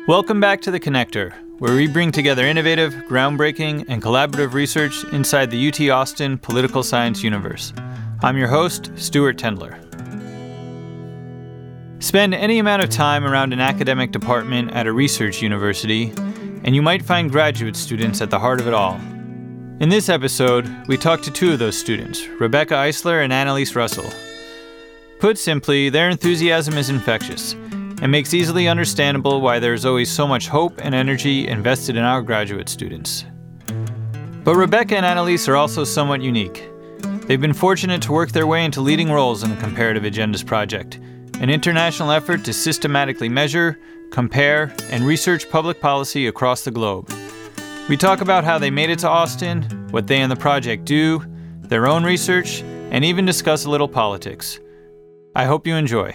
Welcome back to The Connector, where we bring together innovative, groundbreaking, and collaborative research inside the UT Austin political science universe. I'm your host, Stuart Tendler. Spend any amount of time around an academic department at a research university, and you might find graduate students at the heart of it all. In this episode, we talk to two of those students, Rebecca Eisler and Annalise Russell. Put simply, their enthusiasm is infectious and makes easily understandable why there is always so much hope and energy invested in our graduate students. But Rebecca and Annalise are also somewhat unique. They've been fortunate to work their way into leading roles in the Comparative Agendas Project, an international effort to systematically measure, compare, and research public policy across the globe. We talk about how they made it to Austin, what they and the project do, their own research, and even discuss a little politics. I hope you enjoy.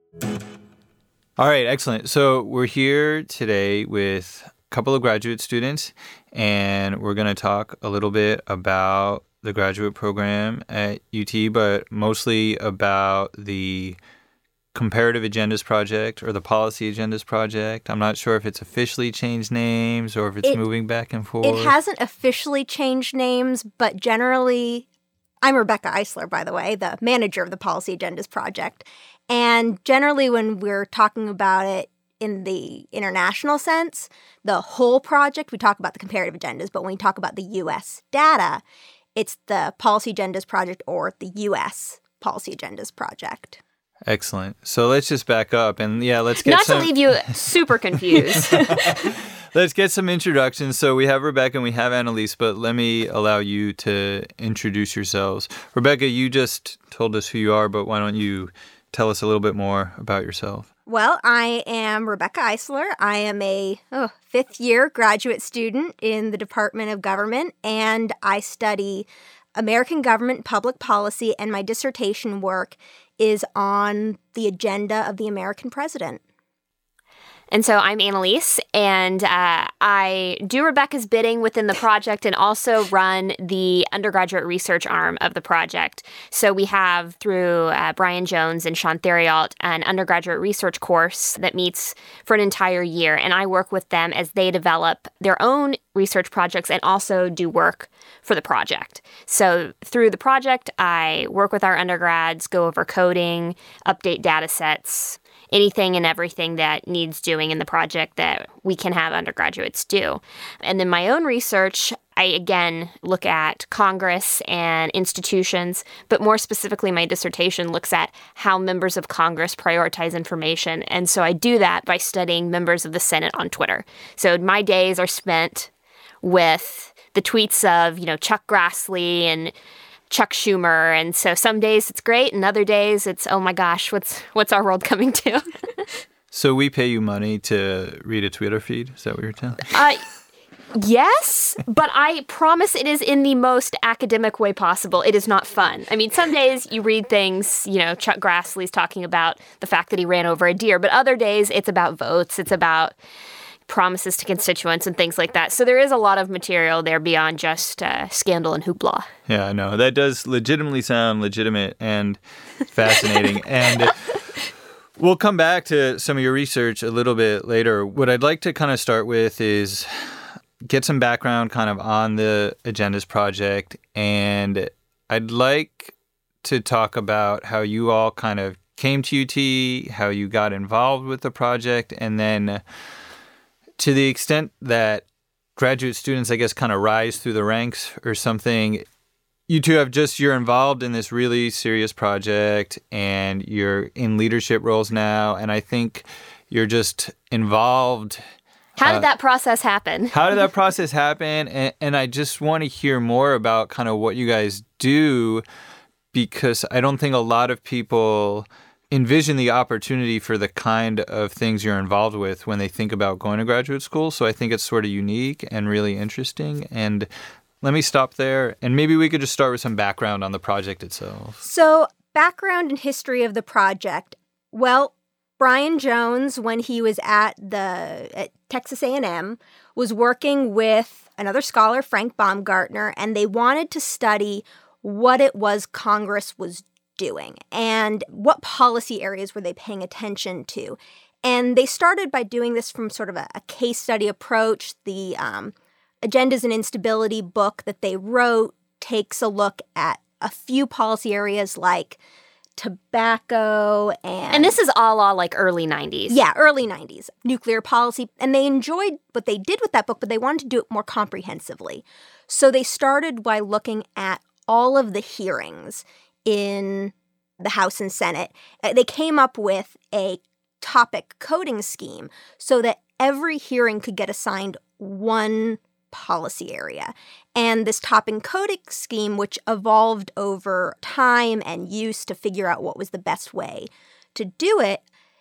All right, excellent. So we're here today with a couple of graduate students, and we're going to talk a little bit about the graduate program at UT, but mostly about the Comparative Agendas Project or the Policy Agendas Project. I'm not sure if it's officially changed names or if it's moving back and forth. It hasn't officially changed names, but generally, I'm Rebecca Eisler, by the way, the manager of the Policy Agendas Project. And generally, when we're talking about it in the international sense, the whole project, we talk about the comparative agendas. But when we talk about the U.S. data, it's the Policy Agendas Project or the U.S. Policy Agendas Project. Excellent. So let's just back up and let's get Not to leave you super confused. Let's get some introductions. So we have Rebecca and we have Annalise, but let me allow you to introduce yourselves. Rebecca, you just told us who you are, but why don't you tell us a little bit more about yourself? Well, I am Rebecca Eisler. I am a fifth-year graduate student in the Department of Government, and I study American government public policy, and my dissertation work is on the agenda of the American president. And so I'm Annalise, and I do Rebecca's bidding within the project and also run the undergraduate research arm of the project. So we have, through Brian Jones and Sean Theriault, an undergraduate research course that meets for an entire year. And I work with them as they develop their own research projects and also do work for the project. So through the project, I work with our undergrads, go over coding, update data sets, anything and everything that needs doing in the project that we can have undergraduates do. And then my own research, I again look at Congress and institutions, but more specifically, my dissertation looks at how members of Congress prioritize information. And so I do that by studying members of the Senate on Twitter. So my days are spent with the tweets of, Chuck Grassley and Chuck Schumer. And so some days it's great and other days it's, oh my gosh, what's our world coming to? So we pay you money to read a Twitter feed? Is that what you're telling me? Yes, but I promise it is in the most academic way possible. It is not fun. I mean, some days you read things, Chuck Grassley's talking about the fact that he ran over a deer, but other days it's about votes, it's about promises to constituents and things like that. So there is a lot of material there beyond just scandal and hoopla. Yeah, I know. That does legitimately sound legitimate and fascinating. And we'll come back to some of your research a little bit later. What I'd like to kind of start with is get some background kind of on the Agendas Project. And I'd like to talk about how you all kind of came to UT, how you got involved with the project, and then to the extent that graduate students, I guess, kind of rise through the ranks or something, you two you're involved in this really serious project and you're in leadership roles now. And I think you're just involved. How did that process happen? How did that process happen? And I just want to hear more about kind of what you guys do, because I don't think a lot of people envision the opportunity for the kind of things you're involved with when they think about going to graduate school. So I think it's sort of unique and really interesting. And let me stop there. And maybe we could just start with some background on the project itself. So background and history of the project. Well, Brian Jones, when he was at Texas A&M, was working with another scholar, Frank Baumgartner, and they wanted to study what it was Congress was doing and what policy areas were they paying attention to. And they started by doing this from sort of a case study approach. The Agendas and Instability book that they wrote takes a look at a few policy areas like tobacco And this is all like early 90s. Yeah, early 90s. Nuclear policy. And they enjoyed what they did with that book, but they wanted to do it more comprehensively. So they started by looking at all of the hearings in the House and Senate. They came up with a topic coding scheme so that every hearing could get assigned one policy area. And this topic coding scheme, which evolved over time and use to figure out what was the best way to do it,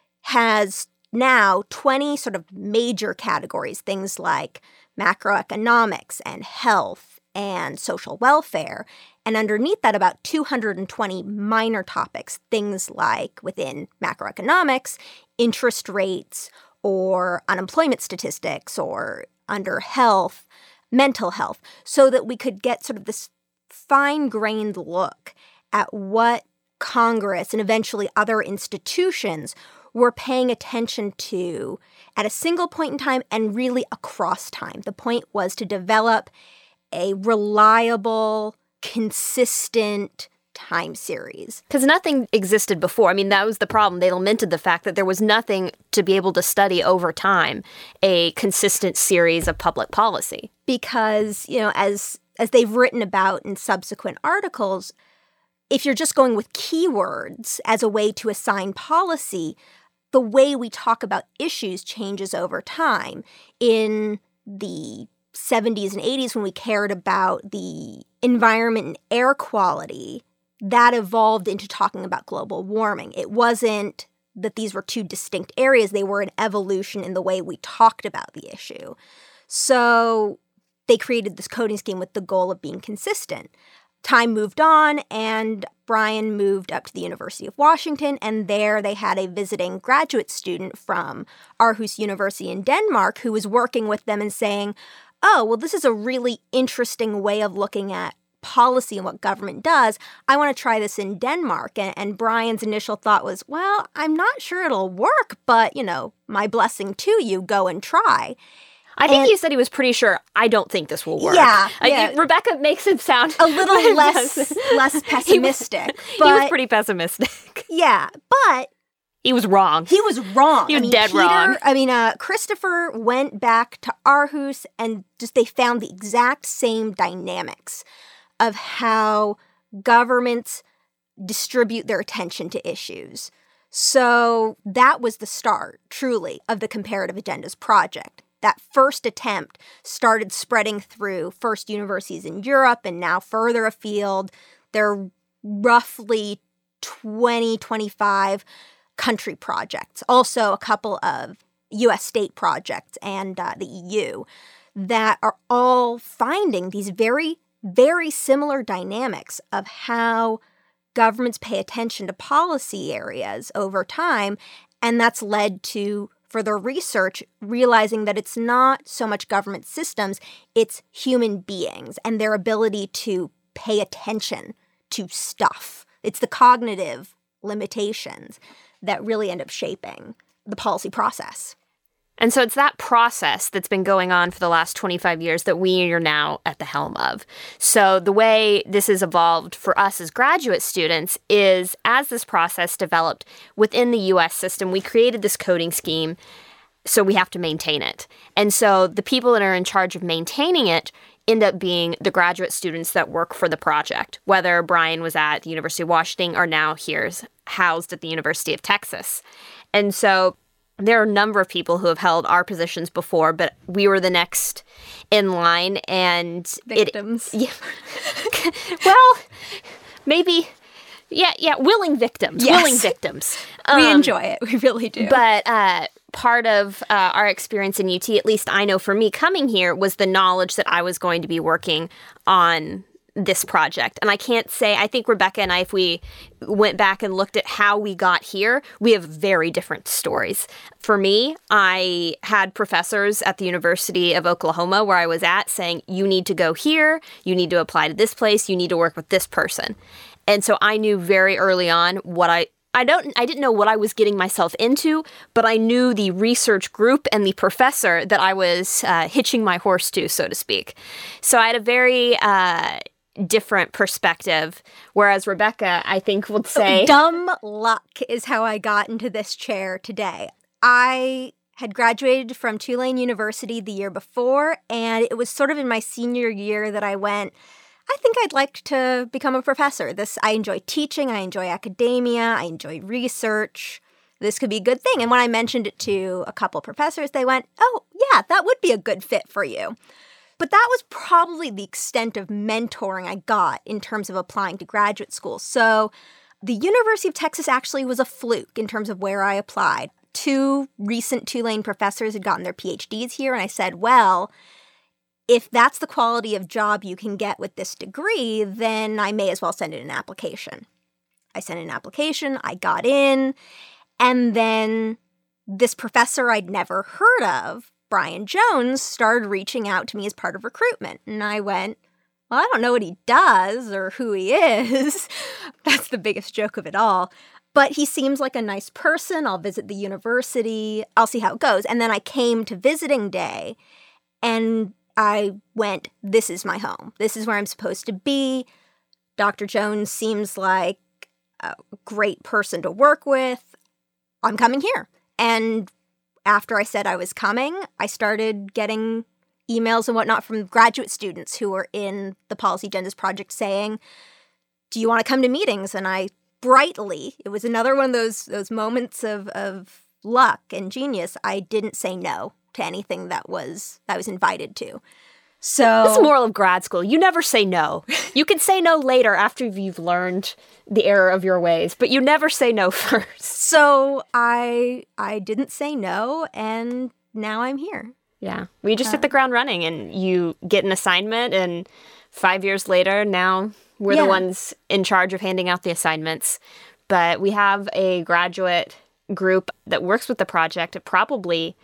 has now 20 sort of major categories, things like macroeconomics and health and social welfare. And underneath that, about 220 minor topics, things like within macroeconomics, interest rates or unemployment statistics, or under health, mental health, so that we could get sort of this fine-grained look at what Congress and eventually other institutions were paying attention to at a single point in time and really across time. The point was to develop a reliable, consistent time series. Because nothing existed before. I mean, that was the problem. They lamented the fact that there was nothing to be able to study over time, a consistent series of public policy. Because, as they've written about in subsequent articles, if you're just going with keywords as a way to assign policy, the way we talk about issues changes over time. In the 70s and 80s, when we cared about the environment and air quality, that evolved into talking about global warming. It wasn't that these were two distinct areas. They were an evolution in the way we talked about the issue. So they created this coding scheme with the goal of being consistent. Time moved on, and Brian moved up to the University of Washington, and there they had a visiting graduate student from Aarhus University in Denmark who was working with them and saying, oh, well, this is a really interesting way of looking at policy and what government does. I want to try this in Denmark. And Brian's initial thought was, well, I'm not sure it'll work, but, my blessing to you, go and try. I think he said he was pretty sure, I don't think this will work. Yeah. Rebecca makes him sound a little less pessimistic. He was pretty pessimistic. Yeah, but he was wrong. He was wrong. He was dead wrong. Christopher went back to Aarhus and they found the exact same dynamics of how governments distribute their attention to issues. So that was the start, truly, of the Comparative Agendas project. That first attempt started spreading through first universities in Europe and now further afield. There are roughly 25 country projects, also a couple of U.S. state projects and the EU that are all finding these very, very similar dynamics of how governments pay attention to policy areas over time. And that's led to further research realizing that it's not so much government systems, it's human beings and their ability to pay attention to stuff. It's the cognitive limitations that really end up shaping the policy process. And so it's that process that's been going on for the last 25 years that we are now at the helm of. So the way this has evolved for us as graduate students is as this process developed within the U.S. system, we created this coding scheme, so we have to maintain it. And so the people that are in charge of maintaining it end up being the graduate students that work for the project, whether Brian was at the University of Washington or now here's housed at the University of Texas. And so there are a number of people who have held our positions before, but we were the next in line, and victims. Well, maybe, willing victims. Yes. Willing victims. We enjoy it. We really do. But part of our experience in UT, at least I know for me coming here, was the knowledge that I was going to be working on this project. And I can't say, I think Rebecca and I, if we went back and looked at how we got here, we have very different stories. For me, I had professors at the University of Oklahoma where I was at saying, you need to go here, you need to apply to this place, you need to work with this person. And so I knew very early on what I I didn't know what I was getting myself into, but I knew the research group and the professor that I was hitching my horse to, so to speak. So I had a very different perspective, whereas Rebecca, I think, would say... Dumb luck is how I got into this chair today. I had graduated from Tulane University the year before, and it was sort of in my senior year that I went, I think I'd like to become a professor. I enjoy teaching, I enjoy academia, I enjoy research. This could be a good thing. And when I mentioned it to a couple professors, they went, oh, yeah, that would be a good fit for you. But that was probably the extent of mentoring I got in terms of applying to graduate school. So the University of Texas actually was a fluke in terms of where I applied. 2 recent Tulane professors had gotten their PhDs here, and I said, well, if that's the quality of job you can get with this degree, then I may as well send in an application. I sent in an application, I got in, and then this professor I'd never heard of, Brian Jones, started reaching out to me as part of recruitment. And I went, well, I don't know what he does or who he is. That's the biggest joke of it all. But he seems like a nice person. I'll visit the university. I'll see how it goes. And then I came to visiting day, and I went, this is my home. This is where I'm supposed to be. Dr. Jones seems like a great person to work with. I'm coming here. And after I said I was coming, I started getting emails and whatnot from graduate students who were in the Policy Agendas Project saying, do you want to come to meetings? And I brightly, it was another one of those moments of luck and genius, I didn't say no to anything that I was invited to. So this is the moral of grad school. You never say no. You can say no later after you've learned the error of your ways, but you never say no first. So I didn't say no, and now I'm here. Yeah. We just hit the ground running, and you get an assignment, and 5 years later, now we're the ones in charge of handing out the assignments. But we have a graduate group that works with the project. Probably,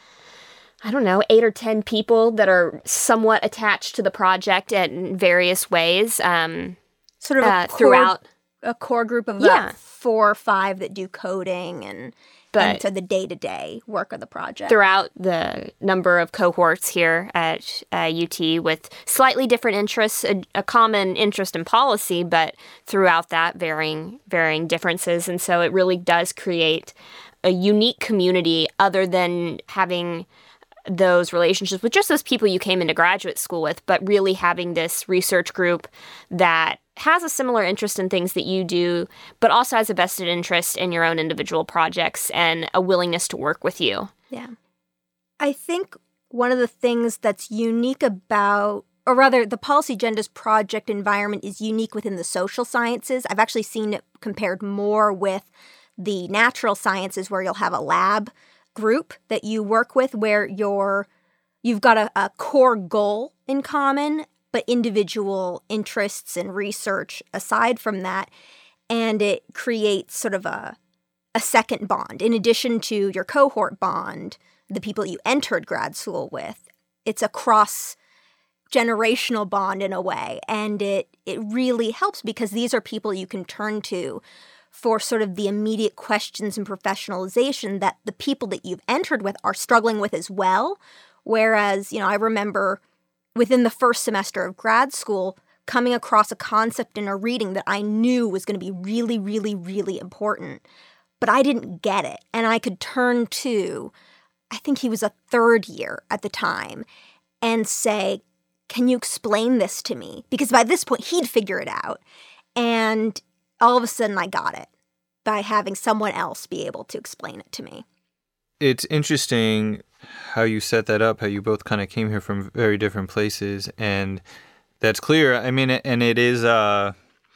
I don't know, 8 or 10 people that are somewhat attached to the project in various ways. Sort of throughout a core group of about 4 or 5 that do coding and so the day-to-day work of the project. Throughout the number of cohorts here at UT with slightly different interests, a common interest in policy, but throughout that varying differences. And so it really does create a unique community other than having those relationships with just those people you came into graduate school with, but really having this research group that has a similar interest in things that you do, but also has a vested interest in your own individual projects and a willingness to work with you. Yeah. I think one of the things that's unique about, or rather the Policy Agendas Project environment is unique within the social sciences. I've actually seen it compared more with the natural sciences where you'll have a lab group that you work with where you've got a core goal in common, but individual interests and research aside from that. And it creates sort of a second bond. In addition to your cohort bond, the people you entered grad school with, it's a cross-generational bond in a way. And it really helps because these are people you can turn to for sort of the immediate questions and professionalization that the people that you've entered with are struggling with as well. Whereas, I remember within the first semester of grad school, coming across a concept in a reading that I knew was going to be really, really, really important, but I didn't get it. And I could turn to, I think he was a 3rd year at the time, and say, can you explain this to me? Because by this point, he'd figure it out. And all of a sudden, I got it by having someone else be able to explain it to me. It's interesting how you set that up, how you both kind of came here from very different places, and that's clear. I mean, and it is... I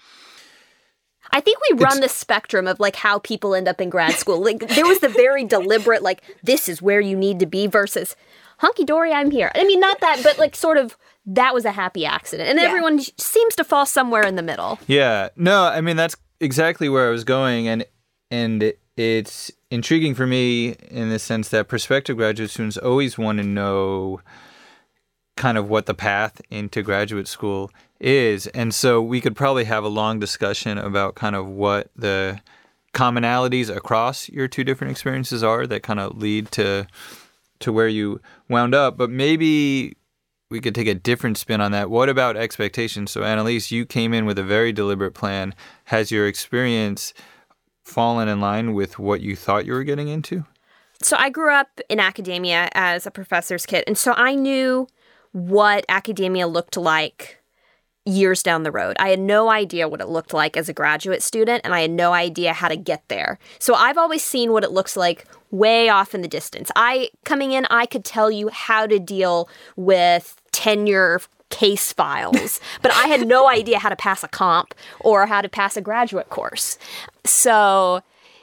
think we run the spectrum of, like, how people end up in grad school. Like, there was the very deliberate, like, this is where you need to be versus, hunky-dory, I'm here. I mean, not that, but, like, sort of, that was a happy accident. And everyone seems to fall somewhere in the middle. Yeah. No, I mean, that's exactly where I was going, and it's intriguing for me in the sense that prospective graduate students always want to know kind of what the path into graduate school is. And so we could probably have a long discussion about kind of what the commonalities across your two different experiences are that kind of lead to where you wound up. But maybe we could take a different spin on that. What about expectations? So Annalise, you came in with a very deliberate plan. Has your experience fallen in line with what you thought you were getting into? So I grew up in academia as a professor's kid, and so I knew what academia looked like years down the road. I had no idea what it looked like as a graduate student, and I had no idea how to get there. So I've always seen what it looks like way off in the distance. Coming in, I could tell you how to deal with tenure case files, but I had no idea how to pass a comp or how to pass a graduate course. So,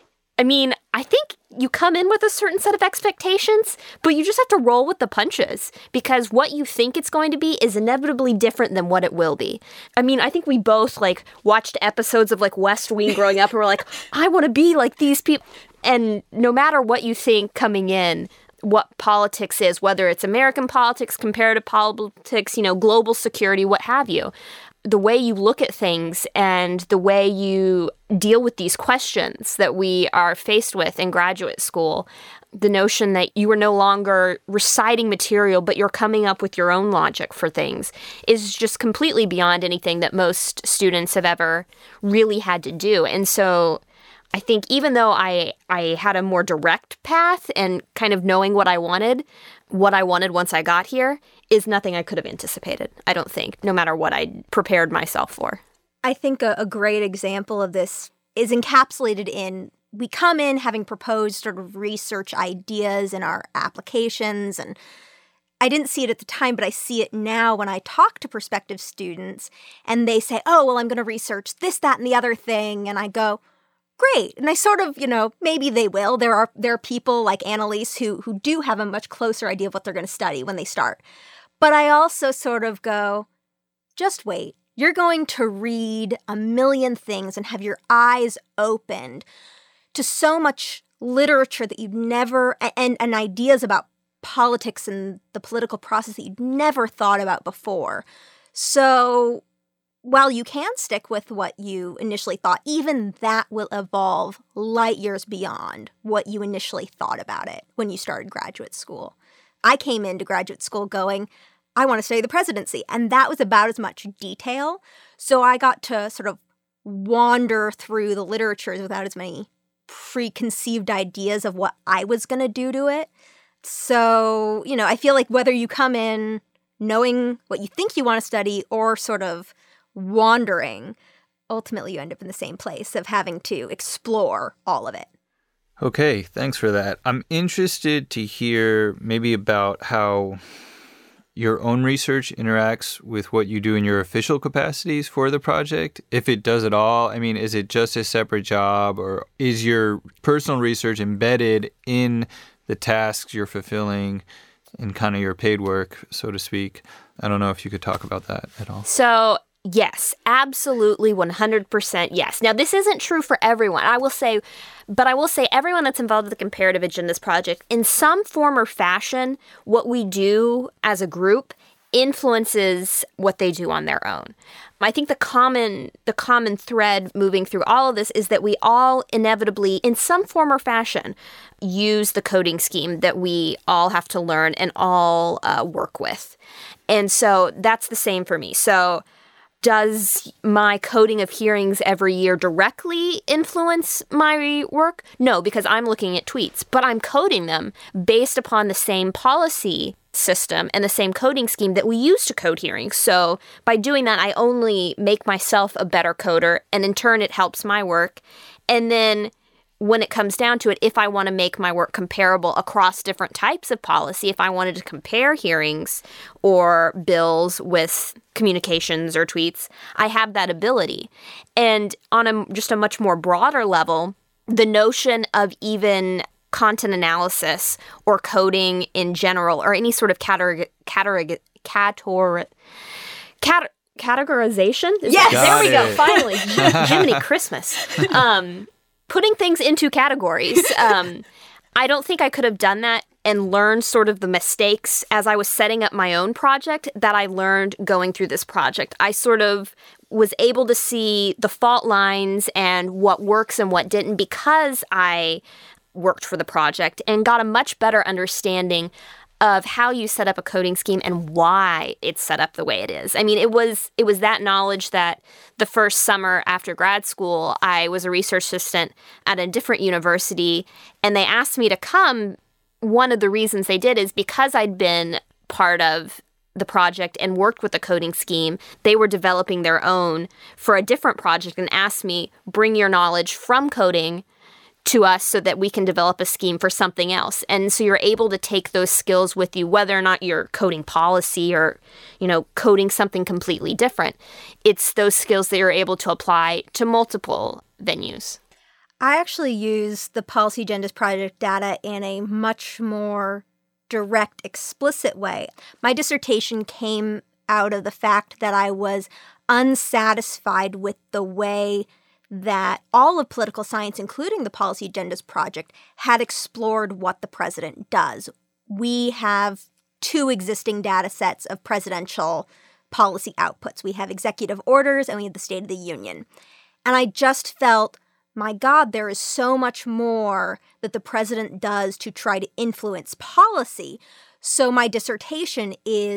I mean, I think you come in with a certain set of expectations, but you just have to roll with the punches because what you think it's going to be is inevitably different than what it will be. I mean, I think we both watched episodes of West Wing growing up and we're like, I want to be like these people. And no matter what you think coming in, what politics is, whether it's American politics, comparative politics, global security, what have you, the way you look at things and the way you deal with these questions that we are faced with in graduate school, the notion that you are no longer reciting material, but you're coming up with your own logic for things is just completely beyond anything that most students have ever really had to do. And so I think even though I had a more direct path and kind of knowing what I wanted once I got here is nothing I could have anticipated, I don't think, no matter what I prepared myself for. I think a great example of this is encapsulated in we come in having proposed sort of research ideas in our applications, and I didn't see it at the time, but I see it now when I talk to prospective students and they say, oh, well, I'm going to research this, that, and the other thing, and I go, great. And I sort of, maybe they will. There are people like Annalise who do have a much closer idea of what they're going to study when they start. But I also sort of go, just wait. You're going to read a million things and have your eyes opened to so much literature that you'd never, and ideas about politics and the political process that you'd never thought about before. So while you can stick with what you initially thought, even that will evolve light years beyond what you initially thought about it when you started graduate school. I came into graduate school going, I want to study the presidency, and that was about as much detail. So I got to sort of wander through the literatures without as many preconceived ideas of what I was going to do to it. So, I feel like whether you come in knowing what you think you want to study or sort of wandering, ultimately you end up in the same place of having to explore all of it. Okay, thanks for that. I'm interested to hear maybe about how your own research interacts with what you do in your official capacities for the project, if it does at all. I mean, is it just a separate job, or is your personal research embedded in the tasks you're fulfilling in kind of your paid work, so to speak? I don't know if you could talk about that at all. So yes, absolutely 100% yes. Now, this isn't true for everyone. I will say everyone that's involved with the Comparative Agendas Project, in some form or fashion, what we do as a group influences what they do on their own. I think the common thread moving through all of this is that we all inevitably, in some form or fashion, use the coding scheme that we all have to learn and all work with. And so that's the same for me. So does my coding of hearings every year directly influence my work? No, because I'm looking at tweets, but I'm coding them based upon the same policy system and the same coding scheme that we use to code hearings. So by doing that, I only make myself a better coder, and in turn, it helps my work. And then when it comes down to it, if I want to make my work comparable across different types of policy, if I wanted to compare hearings or bills with communications or tweets, I have that ability. And on just a much more broader level, the notion of even content analysis or coding in general, or any sort of categorization. Yes, there we go. Finally, Jiminy Christmas. Putting things into categories. I don't think I could have done that and learn sort of the mistakes as I was setting up my own project that I learned going through this project. I sort of was able to see the fault lines and what works and what didn't because I worked for the project and got a much better understanding of how you set up a coding scheme and why it's set up the way it is. I mean, it was that knowledge that the first summer after grad school, I was a research assistant at a different university, and they asked me to come. One of the reasons they did is because I'd been part of the project and worked with the coding scheme. They were developing their own for a different project and asked me, bring your knowledge from coding to us so that we can develop a scheme for something else. And so you're able to take those skills with you, whether or not you're coding policy or, coding something completely different. It's those skills that you're able to apply to multiple venues. I actually use the Policy Agendas project data in a much more direct, explicit way. My dissertation came out of the fact that I was unsatisfied with the way that all of political science, including the Policy Agendas project, had explored what the president does. We have 2 existing data sets of presidential policy outputs. We have executive orders and we have the State of the Union. And I just felt, my God, there is so much more that the president does to try to influence policy. So my dissertation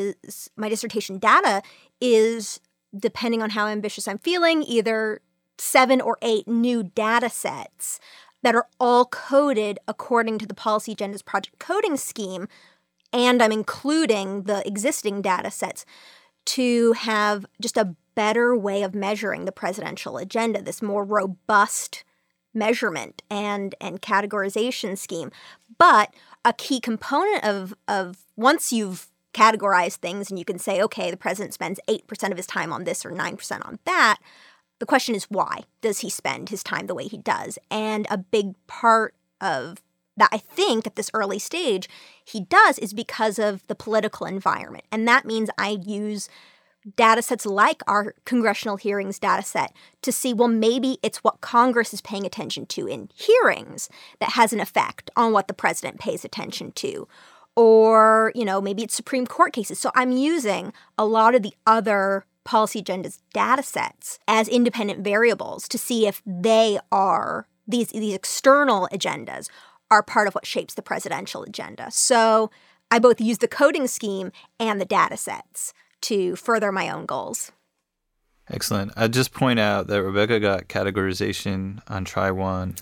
data is, depending on how ambitious I'm feeling, either 7 or 8 new data sets that are all coded according to the Policy Agendas project coding scheme, and I'm including the existing data sets to have just a better way of measuring the presidential agenda, this more robust measurement and categorization scheme. But a key component of once you've categorized things and you can say, okay, the president spends 8% of his time on this or 9% on that, the question is, why does he spend his time the way he does? And a big part of that, I think, at this early stage, he does is because of the political environment. And that means I use data sets like our congressional hearings data set to see, well, maybe it's what Congress is paying attention to in hearings that has an effect on what the president pays attention to. Or, maybe it's Supreme Court cases. So I'm using a lot of the other Policy Agendas data sets as independent variables to see if they are, these external agendas are part of what shapes the presidential agenda. So I both use the coding scheme and the data sets to further my own goals. Excellent. I'd just point out that Rebecca got categorization on try 1.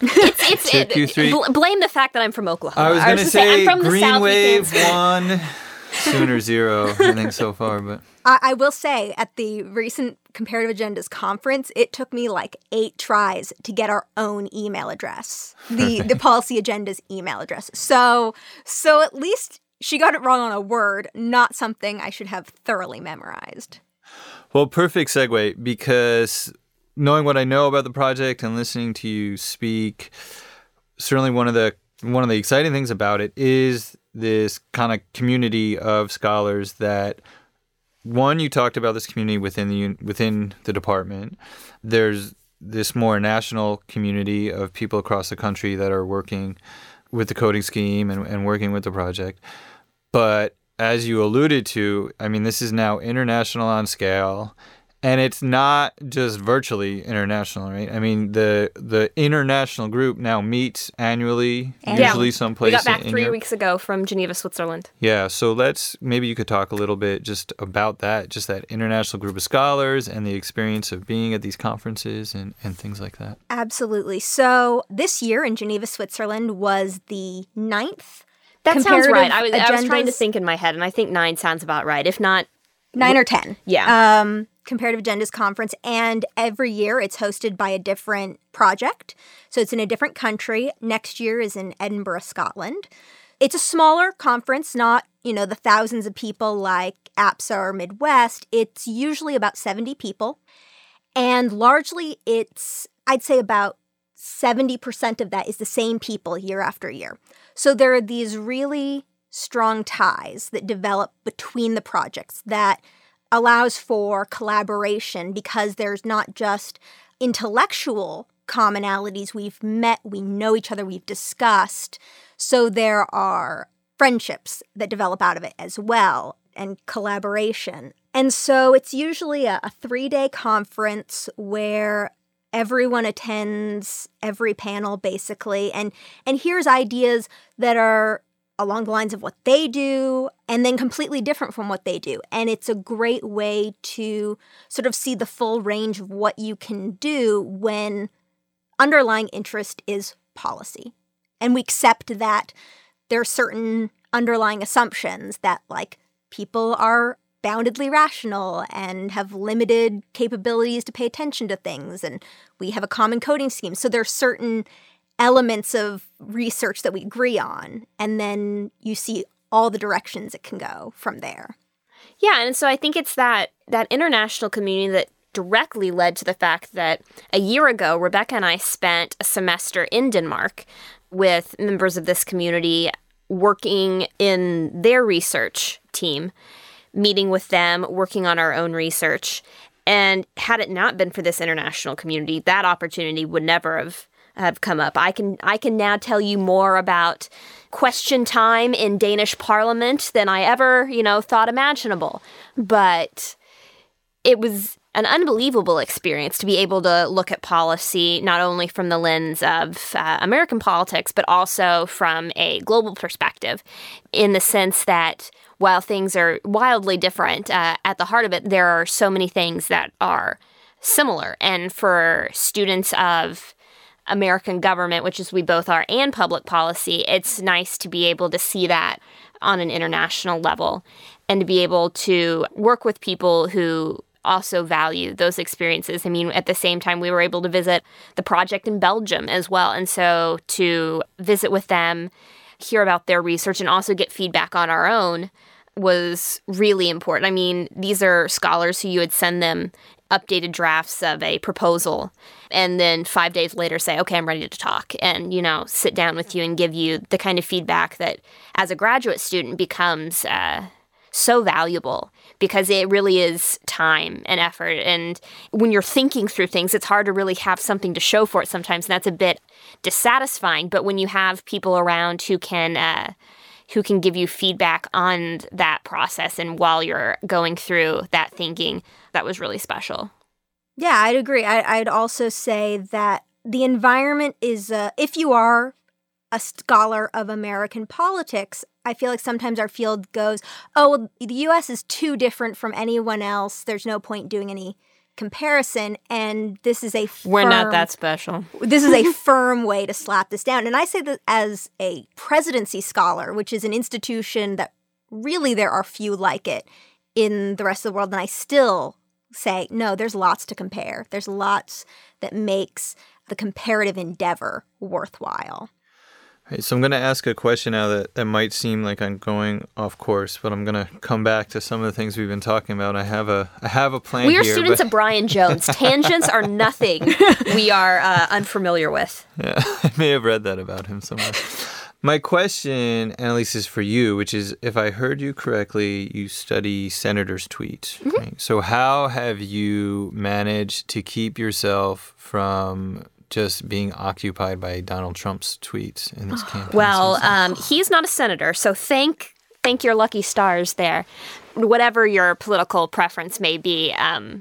Blame the fact that I'm from Oklahoma. I was going to say I'm from Green the South, Wave 1, Sooner 0, I think so far. But I will say, at the recent Comparative Agendas conference, it took me like 8 tries to get our own email address, the Policy Agendas email address. So at least she got it wrong on a word, not something I should have thoroughly memorized. Well, perfect segue, because knowing what I know about the project and listening to you speak, certainly one of the exciting things about it is this kind of community of scholars that, one, you talked about this community within the department. There's this more national community of people across the country that are working with the coding scheme and working with the project. But as you alluded to, I mean, this is now international on scale, and it's not just virtually international, right? I mean, the international group now meets annually, usually someplace. We got back 3 weeks ago from Geneva, Switzerland. Yeah, so maybe you could talk a little bit just about that, just that international group of scholars and the experience of being at these conferences and things like that. Absolutely. So this year in Geneva, Switzerland was the 9th. That sounds right. I was trying to think in my head, and I think 9 sounds about right. If not, 9 or 10. Yeah. Comparative Agendas conference, and every year it's hosted by a different project. So it's in a different country. Next year is in Edinburgh, Scotland. It's a smaller conference, not, the thousands of people like APSA or Midwest. It's usually about 70 people. And largely I'd say about 70% of that is the same people year after year. So there are these really strong ties that develop between the projects that allows for collaboration because there's not just intellectual commonalities. We've met, we know each other, we've discussed. So there are friendships that develop out of it as well, and collaboration. And so it's usually a 3-day conference where everyone attends every panel, basically, and hears ideas that are along the lines of what they do and then completely different from what they do. And it's a great way to sort of see the full range of what you can do when underlying interest is policy. And we accept that there are certain underlying assumptions that, like, people are boundedly rational and have limited capabilities to pay attention to things, and we have a common coding scheme. So there are certain elements of research that we agree on, and then you see all the directions it can go from there. Yeah, and so I think it's that international community that directly led to the fact that a year ago, Rebecca and I spent a semester in Denmark with members of this community working in their research team, meeting with them, working on our own research. And had it not been for this international community, that opportunity would never have come up. I can now tell you more about question time in Danish parliament than I ever, thought imaginable. But it was an unbelievable experience to be able to look at policy not only from the lens of American politics, but also from a global perspective, in the sense that while things are wildly different, at the heart of it, there are so many things that are similar. And for students of American government, which is we both are, and public policy, it's nice to be able to see that on an international level and to be able to work with people who also value those experiences. I mean, at the same time, we were able to visit the project in Belgium as well. And so to visit with them, hear about their research, and also get feedback on our own was really important. I mean, these are scholars who you would send them updated drafts of a proposal and then 5 days later say, okay, I'm ready to talk, and, sit down with you and give you the kind of feedback that as a graduate student becomes so valuable, because it really is time and effort. And when you're thinking through things, it's hard to really have something to show for it sometimes, and that's a bit dissatisfying. But when you have people around who can give you feedback on that process and while you're going through that thinking, that was really special. Yeah, I'd agree. I'd also say that the environment is, if you are a scholar of American politics, I feel like sometimes our field goes, oh, well, the U.S. is too different from anyone else. There's no point doing any comparison. And this is we're not that special. This is a firm way to slap this down. And I say that as a presidency scholar, which is an institution that really there are few like it in the rest of the world. And I still say, no, there's lots to compare. There's lots that makes the comparative endeavor worthwhile. Right, so I'm going to ask a question now that might seem like I'm going off course, but I'm going to come back to some of the things we've been talking about. I have a plan here. We are students of Brian Jones. Tangents are nothing we are unfamiliar with. Yeah, I may have read that about him somewhere. My question, Annalise, is for you, which is, if I heard you correctly, you study senators' tweets. Mm-hmm. Right? So how have you managed to keep yourself from just being occupied by Donald Trump's tweets in this campaign? Well, he's not a senator, so thank your lucky stars there. Whatever your political preference may be,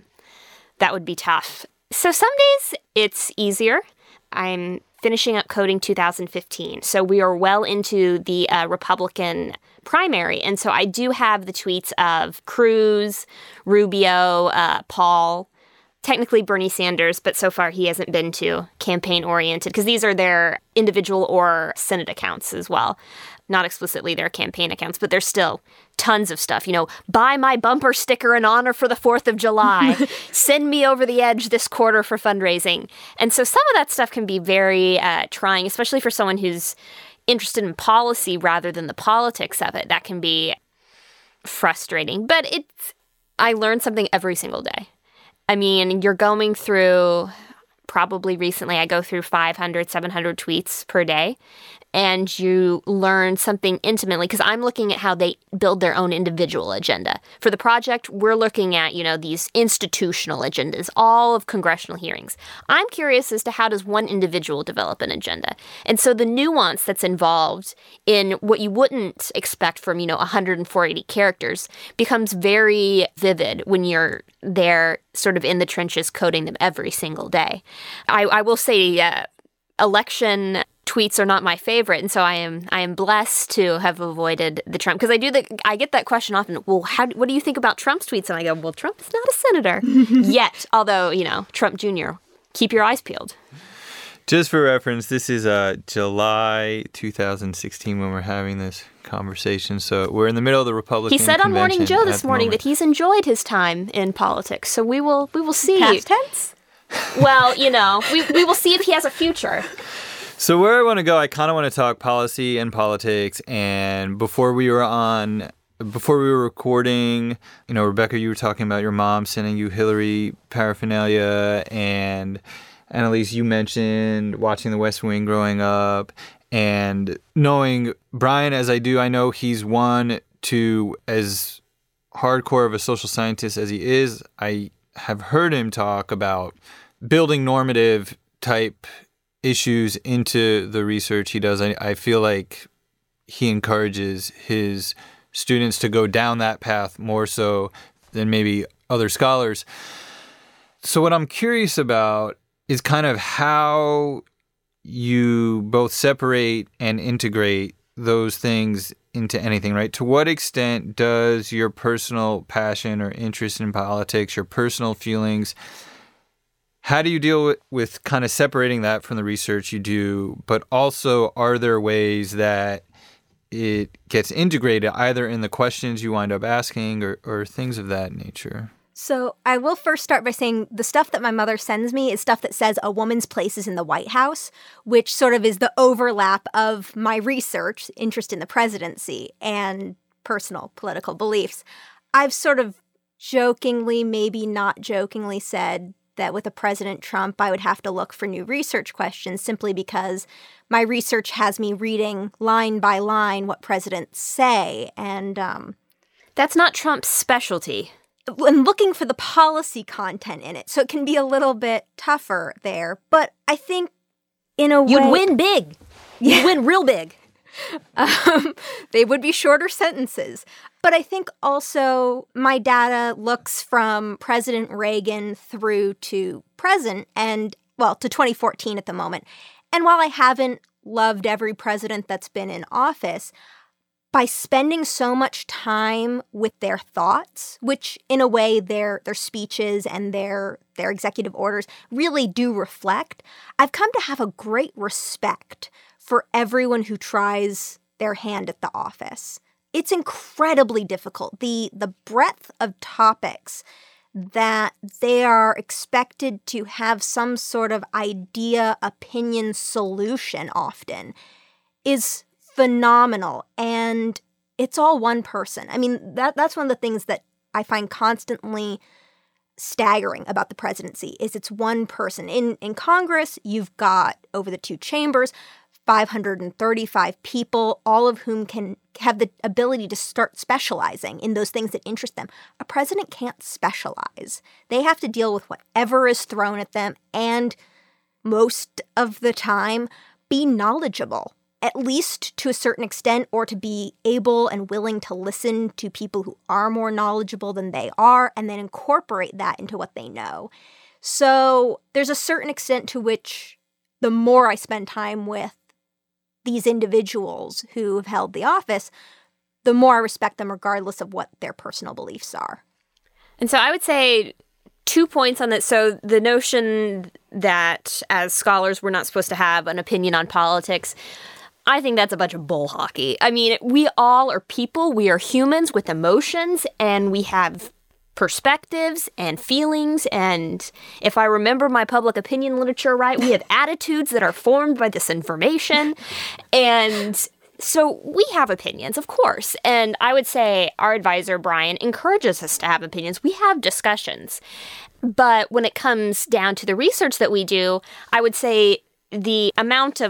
that would be tough. So some days it's easier. I'm finishing up coding 2015, so we are well into the Republican primary, and so I do have the tweets of Cruz, Rubio, Paul, technically Bernie Sanders, but so far he hasn't been too campaign-oriented, because these are their individual or Senate accounts as well. Not explicitly their campaign accounts, but there's still tons of stuff. Buy my bumper sticker in honor for the 4th of July. Send me over the edge this quarter for fundraising. And so some of that stuff can be very trying, especially for someone who's interested in policy rather than the politics of it. That can be frustrating. But I learn something every single day. I mean, you're going through, probably recently, I go through 500, 700 tweets per day. and you learn something intimately, because I'm looking at how they build their own individual agenda. For the project, we're looking at, these institutional agendas, all of congressional hearings. I'm curious as to how does one individual develop an agenda? And so the nuance that's involved in what you wouldn't expect from, 140 characters becomes very vivid when you're there sort of in the trenches coding them every single day. I will say election tweets are not my favorite, and so I am blessed to have avoided the Trump, because I get that question often. Well, what do you think about Trump's tweets? And I go, well, Trump is not a senator yet, although Trump Jr. Keep your eyes peeled. Just for reference, this is July 2016 when we're having this conversation. So we're in the middle of the Republican convention. He said on Morning Joe this morning moment that he's enjoyed his time in politics. So we will see. Past tense? Well, we will see if he has a future. So where I want to go, I kind of want to talk policy and politics. And before we were recording, Rebecca, you were talking about your mom sending you Hillary paraphernalia, and Annalise, you mentioned watching The West Wing growing up, and knowing Brian as I do, I know he's one to, as hardcore of a social scientist as he is, I have heard him talk about building normative type issues into the research he does. I feel like he encourages his students to go down that path more so than maybe other scholars. So what I'm curious about is kind of how you both separate and integrate those things into anything, right? To what extent does your personal passion or interest in politics, your personal feelings, how do you deal with kind of separating that from the research you do? But also, are there ways that it gets integrated either in the questions you wind up asking or things of that nature? So I will first start by saying the stuff that my mother sends me is stuff that says a woman's place is in the White House, which sort of is the overlap of my research, interest in the presidency, and personal political beliefs. I've sort of jokingly, maybe not jokingly, said that with a President Trump, I would have to look for new research questions simply because my research has me reading line by line what presidents say. And that's not Trump's specialty. And looking for the policy content in it. So it can be a little bit tougher there. But I think in a way... You'd win big. Yeah. You'd win real big. They would be shorter sentences. But I think also my data looks from President Reagan through to present and, well, to 2014 at the moment. And while I haven't loved every president that's been in office, by spending so much time with their thoughts, which in a way their speeches and their executive orders really do reflect, I've come to have a great respect for everyone who tries their hand at the office. It's incredibly difficult. The breadth of topics that they are expected to have some sort of idea, opinion, solution often is phenomenal, and it's all one person. I mean, that's one of the things that I find constantly staggering about the presidency is it's one person. In Congress, you've got over the two chambers, 535 people, all of whom can have the ability to start specializing in those things that interest them. A president can't specialize. They have to deal with whatever is thrown at them and most of the time be knowledgeable, at least to a certain extent, or to be able and willing to listen to people who are more knowledgeable than they are and then incorporate that into what they know. So there's a certain extent to which the more I spend time with these individuals who have held the office, the more I respect them regardless of what their personal beliefs are. And so I would say 2 points on that. So the notion that as scholars we're not supposed to have an opinion on politics, I think that's a bunch of bull hockey. I mean, we all are people. We are humans with emotions, and we have perspectives and feelings. And if I remember my public opinion literature right, we have attitudes that are formed by this information. And so we have opinions, of course. And I would say our advisor, Brian, encourages us to have opinions. We have discussions. But when it comes down to the research that we do, I would say the amount of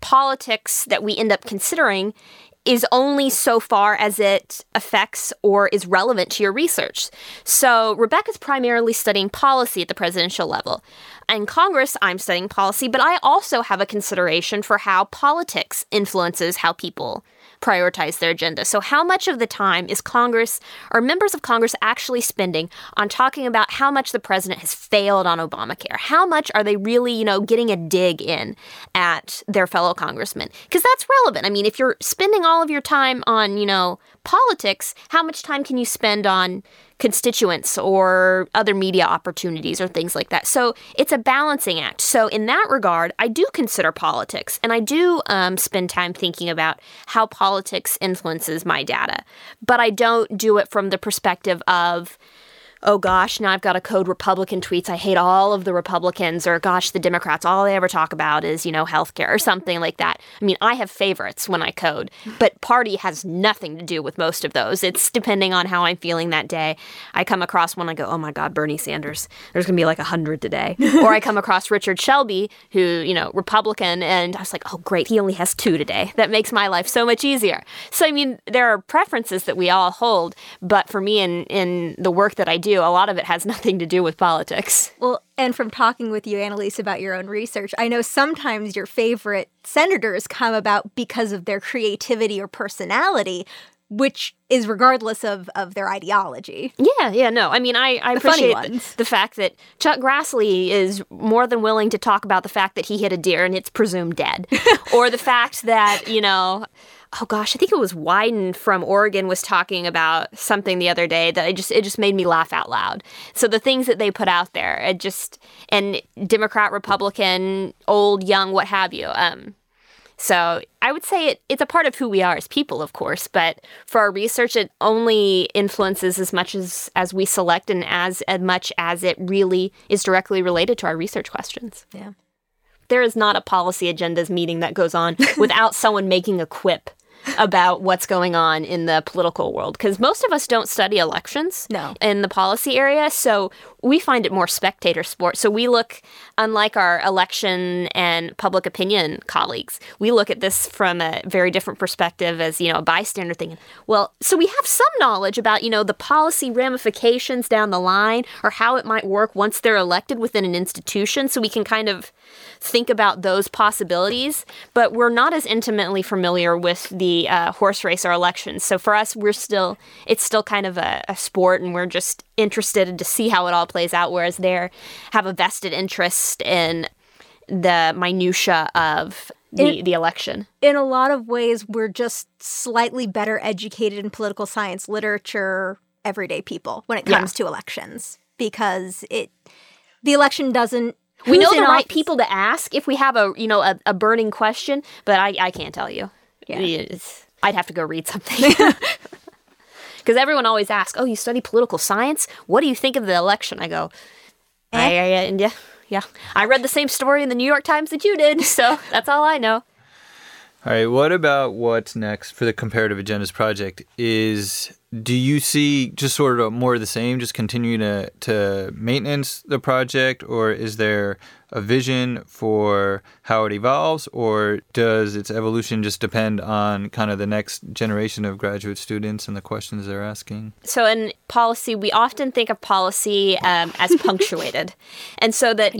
politics that we end up considering is only so far as it affects or is relevant to your research. So Rebecca's primarily studying policy at the presidential level. In Congress, I'm studying policy, but I also have a consideration for how politics influences how people prioritize their agenda. So how much of the time is Congress or members of Congress actually spending on talking about how much the president has failed on Obamacare? How much are they really, getting a dig in at their fellow congressmen? Because that's relevant. I mean, if you're spending all of your time on, politics, how much time can you spend on constituents or other media opportunities or things like that? So it's a balancing act. So in that regard, I do consider politics, and I do spend time thinking about how politics influences my data. But I don't do it from the perspective of, oh gosh, now I've got to code Republican tweets. I hate all of the Republicans, or gosh, the Democrats, all they ever talk about is, healthcare or something like that. I mean, I have favorites when I code, but party has nothing to do with most of those. It's depending on how I'm feeling that day. I come across one, I go, oh my God, Bernie Sanders. There's going to be like 100 today. Or I come across Richard Shelby, who, Republican, and I was like, oh great, he only has 2 today. That makes my life so much easier. So, I mean, there are preferences that we all hold, but for me in the work that I do, a lot of it has nothing to do with politics. Well, and from talking with you, Annalise, about your own research, I know sometimes your favorite senators come about because of their creativity or personality, which is regardless of their ideology. Yeah, no. I mean, I appreciate the fact that Chuck Grassley is more than willing to talk about the fact that he hit a deer and it's presumed dead. Or the fact that, oh gosh, I think it was Wyden from Oregon was talking about something the other day that it just made me laugh out loud. So the things that they put out there, and Democrat, Republican, old, young, what have you. So I would say it's a part of who we are as people, of course, but for our research, it only influences as much as we select and as much as it really is directly related to our research questions. Yeah. There is not a policy agendas meeting that goes on without someone making a quip about what's going on in the political world, because most of us don't study elections in the policy area, so we find it more spectator sport. So we look, unlike our election and public opinion colleagues, we look at this from a very different perspective as, a bystander thinking, well, so we have some knowledge about, the policy ramifications down the line or how it might work once they're elected within an institution, so we can kind of think about those possibilities, but we're not as intimately familiar with the horse race or elections. So for us, it's still kind of a sport, and we're just interested to see how it all plays out, whereas they have a vested interest in the minutia of the election. In a lot of ways, we're just slightly better educated in political science literature, everyday people, when it comes to elections, because the election doesn't. We know the right people to ask if we have a burning question, but I can't tell you. Yeah. I'd have to go read something. Because everyone always asks, oh, you study political science? What do you think of the election? I go, yeah. I read the same story in the New York Times that you did, so that's all I know. All right, what about what's next for the Comparative Agendas Project? Do you see just sort of more of the same, just continue to maintenance the project, or is there a vision for how it evolves, or does its evolution just depend on kind of the next generation of graduate students and the questions they're asking? So in policy, we often think of policy as punctuated. And so that,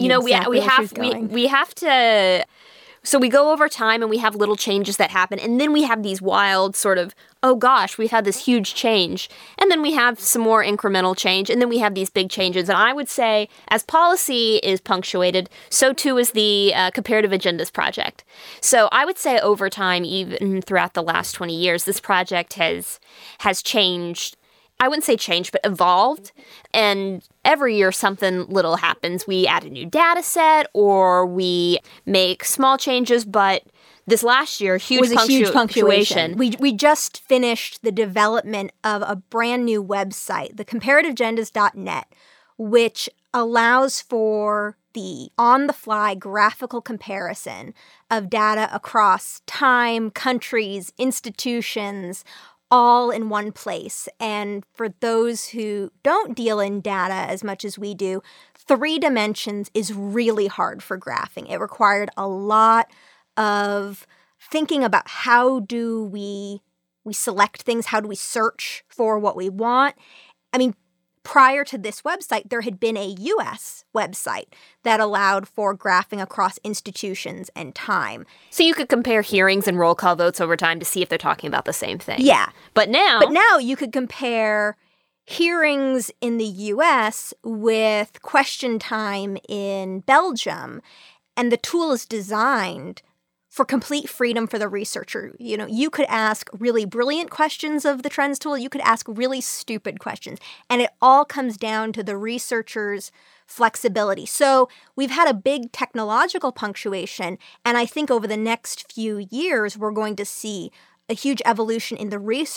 we have to... So we go over time and we have little changes that happen, and then we have these wild sort of, oh gosh, we've had this huge change, and then we have some more incremental change, and then we have these big changes. And I would say, as policy is punctuated, so too is the Comparative Agendas Project. So I would say over time, even throughout the last 20 years, this project has changed. I wouldn't say changed, but evolved. And every year something little happens. We add a new data set or we make small changes, but this last year, huge punctuation. We just finished the development of a brand new website, the comparativeagendas.net, which allows for the on-the-fly graphical comparison of data across time, countries, institutions, all in one place. And for those who don't deal in data as much as we do, 3 dimensions is really hard for graphing. It required a lot of thinking about how do we select things, how do we search for what we want. I mean, prior to this website, there had been a U.S. website that allowed for graphing across institutions and time. So you could compare hearings and roll call votes over time to see if they're talking about the same thing. Yeah. But now you could compare hearings in the U.S. with question time in Belgium, and the tool is designed for complete freedom for the researcher. You know, you could ask really brilliant questions of the Trends tool. You could ask really stupid questions. And it all comes down to the researcher's flexibility. So we've had a big technological punctuation. And I think over the next few years, we're going to see a huge evolution in the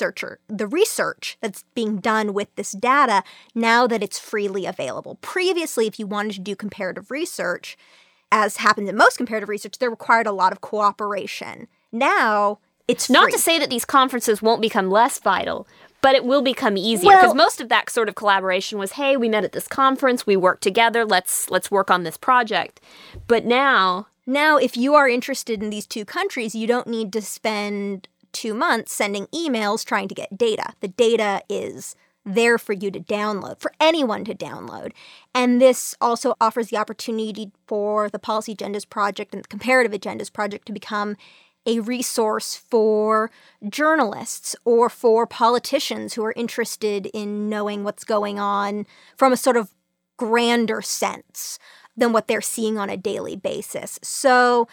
research that's being done with this data now that it's freely available. Previously, if you wanted to do comparative research, as happens in most comparative research, there required a lot of cooperation. Now, it's free. Not to say that these conferences won't become less vital, but it will become easier, because most of that sort of collaboration was, hey, we met at this conference, we worked together, let's work on this project. But now, if you are interested in these two countries, you don't need to spend 2 months sending emails trying to get data. The data is there for you to download, for anyone to download. And this also offers the opportunity for the Policy Agendas Project and the Comparative Agendas Project to become a resource for journalists or for politicians who are interested in knowing what's going on from a sort of grander sense than what they're seeing on a daily basis. So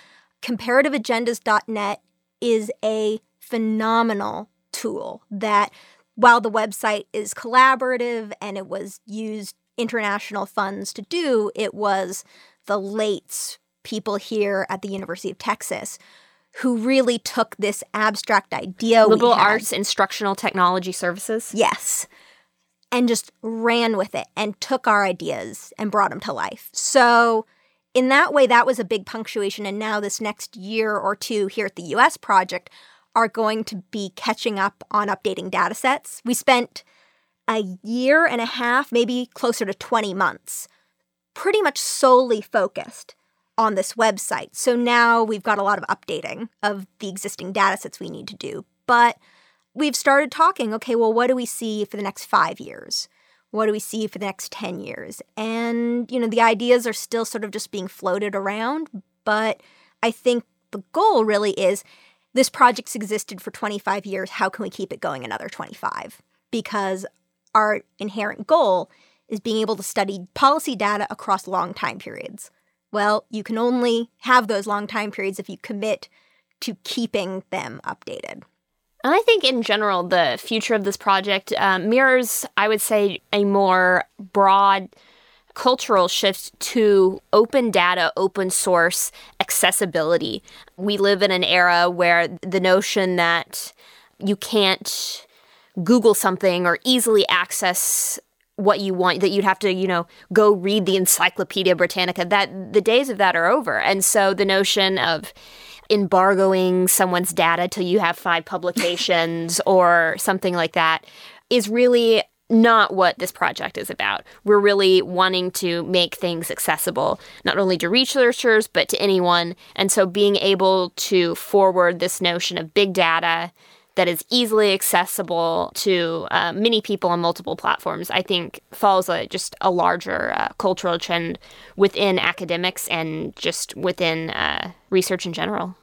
comparativeagendas.net is a phenomenal tool that, while the website is collaborative and it was used international funds to do, it was the Lates, people here at the University of Texas, who really took this abstract idea Liberal Arts Instructional Technology Services? Yes. And just ran with it and took our ideas and brought them to life. So in that way, that was a big punctuation. And now this next year or two here at the U.S. project are going to be catching up on updating data sets. We spent a year and a half, maybe closer to 20 months, pretty much solely focused on this website. So now we've got a lot of updating of the existing data sets we need to do. But we've started talking, okay, well, what do we see for the next 5 years? What do we see for the next 10 years? And, you know, the ideas are still sort of just being floated around. But I think the goal really is, this project's existed for 25 years. How can we keep it going another 25? Because our inherent goal is being able to study policy data across long time periods. Well, you can only have those long time periods if you commit to keeping them updated. And I think in general, the future of this project mirrors, I would say, a more broad cultural shift to open data, open source accessibility. We live in an era where the notion that you can't Google something or easily access what you want, that you'd have to, go read the Encyclopedia Britannica, that the days of that are over. And so the notion of embargoing someone's data till you have 5 publications or something like that is really not what this project is about. We're really wanting to make things accessible, not only to researchers, but to anyone. And so being able to forward this notion of big data that is easily accessible to many people on multiple platforms, I think follows just a larger cultural trend within academics and just within research in general.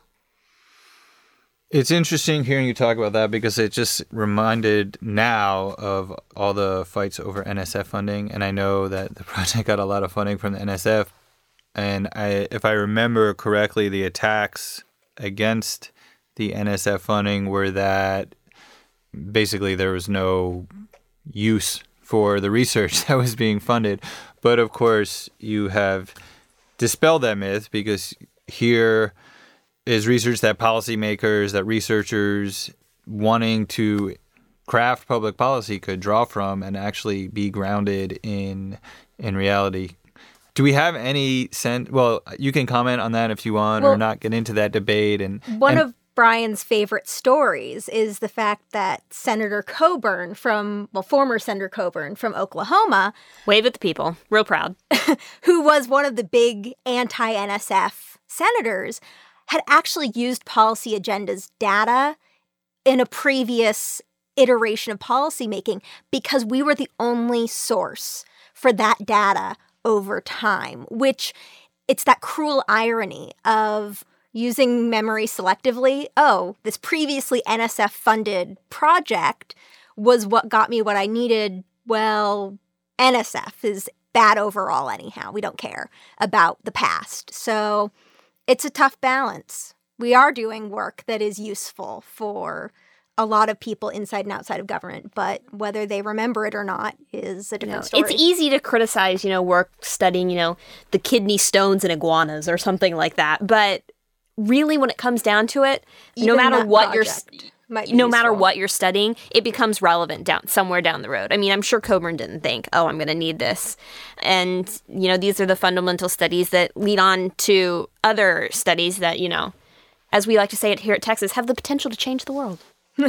It's interesting hearing you talk about that, because it just reminded now of all the fights over NSF funding. And I know that the project got a lot of funding from the NSF. And if I remember correctly, the attacks against the NSF funding were that basically there was no use for the research that was being funded. But of course, you have dispelled that myth, because here is research that policymakers, that researchers wanting to craft public policy could draw from and actually be grounded in reality. Do we have any sense? Well, you can comment on that if you want, or not get into that debate. And of Brian's favorite stories is the fact that Senator Coburn former Senator Coburn from Oklahoma, wave at the people, real proud, who was one of the big anti-NSF senators, had actually used Policy Agenda's data in a previous iteration of policymaking because we were the only source for that data over time, which it's that cruel irony of using memory selectively. Oh, this previously NSF-funded project was what got me what I needed. Well, NSF is bad overall anyhow. We don't care about the past. So it's a tough balance. We are doing work that is useful for a lot of people inside and outside of government, but whether they remember it or not is a different story. It's easy to criticize, work studying, the kidney stones in iguanas or something like that. But really, when it comes down to it, no matter what you're studying, it becomes relevant somewhere down the road. I mean, I'm sure Coburn didn't think, I'm going to need this. And, these are the fundamental studies that lead on to other studies that, as we like to say it here at Texas, have the potential to change the world.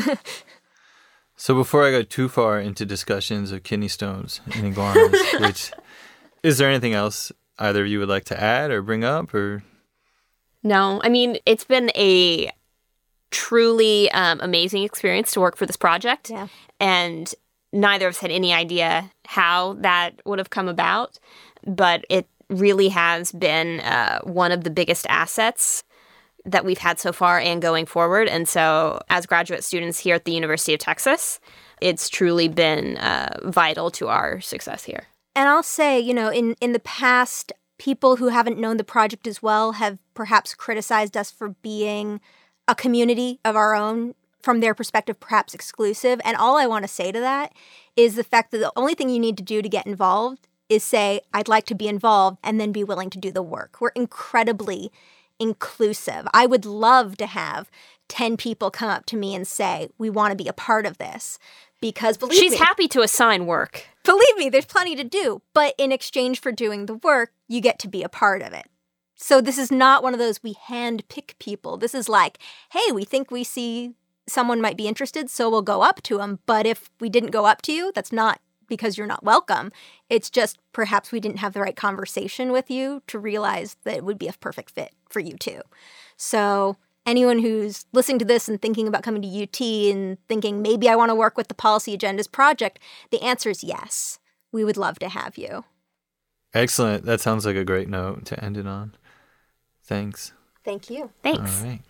So before I go too far into discussions of kidney stones and iguanas, is there anything else either of you would like to add or bring up? Or No, I mean, it's been a truly amazing experience to work for this project. Yeah. And neither of us had any idea how that would have come about. But it really has been one of the biggest assets that we've had so far and going forward. And so as graduate students here at the University of Texas, it's truly been vital to our success here. And I'll say, in the past, people who haven't known the project as well have perhaps criticized us for being a community of our own, from their perspective, perhaps exclusive. And all I want to say to that is the fact that the only thing you need to do to get involved is say, I'd like to be involved, and then be willing to do the work. We're incredibly inclusive. I would love to have 10 people come up to me and say, we want to be a part of this. Because she's happy to assign work. Believe me, there's plenty to do. But in exchange for doing the work, you get to be a part of it. So this is not one of those we hand pick people. This is like, hey, we think we see someone might be interested, so we'll go up to them. But if we didn't go up to you, that's not because you're not welcome. It's just perhaps we didn't have the right conversation with you to realize that it would be a perfect fit for you too. So anyone who's listening to this and thinking about coming to UT and thinking, maybe I want to work with the Policy Agendas project, the answer is yes. We would love to have you. Excellent. That sounds like a great note to end it on. Thanks. Thank you. Thanks. All right.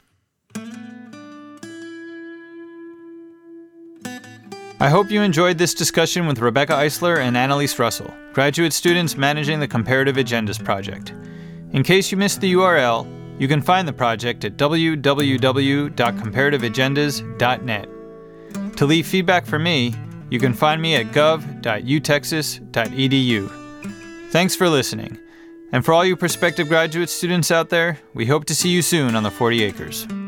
I hope you enjoyed this discussion with Rebecca Eisler and Annalise Russell, graduate students managing the Comparative Agendas Project. In case you missed the URL, you can find the project at www.comparativeagendas.net. To leave feedback for me, you can find me at gov.utexas.edu. Thanks for listening. And for all you prospective graduate students out there, we hope to see you soon on the 40 acres.